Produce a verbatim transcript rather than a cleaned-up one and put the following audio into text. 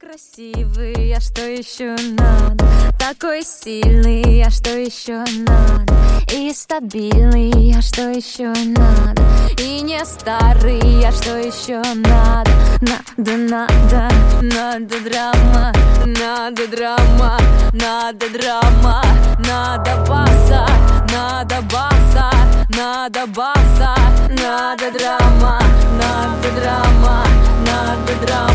красивый, а что еще надо? Такой сильный, а что еще надо? И стабильный, а что еще надо? И не старый, а что еще надо? Надо, надо, надо драма, надо драма, надо драма, надо баса, надо баса, надо баса, надо драма, надо драма, надо драма.